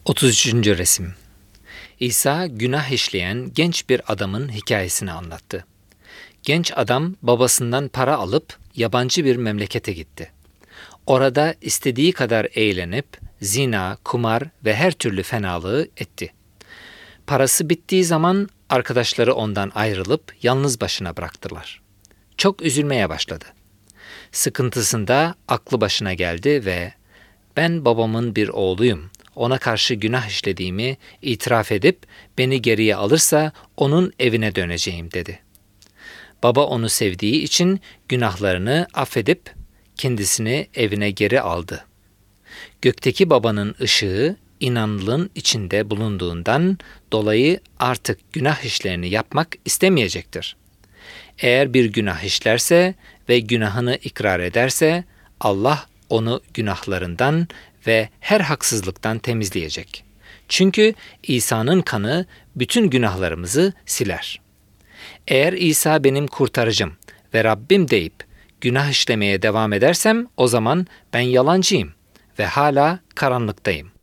33. resim. İsa günah işleyen genç bir adamın hikayesini anlattı. Genç adam babasından para alıp yabancı bir memlekete gitti. Orada istediği kadar eğlenip zina, kumar ve her türlü fenalığı etti. Parası bittiği zaman arkadaşları ondan ayrılıp yalnız başına bıraktılar. Çok üzülmeye başladı. Sıkıntısında aklı başına geldi ve "Ben babamın bir oğluyum. Ona karşı günah işlediğimi itiraf edip beni geriye alırsa onun evine döneceğim" dedi. Baba onu sevdiği için günahlarını affedip kendisini evine geri aldı. Gökteki babanın ışığı inanlının içinde bulunduğundan dolayı artık günah işlerini yapmak istemeyecektir. Eğer bir günah işlerse ve günahını ikrar ederse Allah onu günahlarından ve her haksızlıktan temizleyecek. Çünkü İsa'nın kanı bütün günahlarımızı siler. Eğer İsa benim kurtarıcım ve Rabbim deyip günah işlemeye devam edersem o zaman ben yalancıyım ve hala karanlıktayım.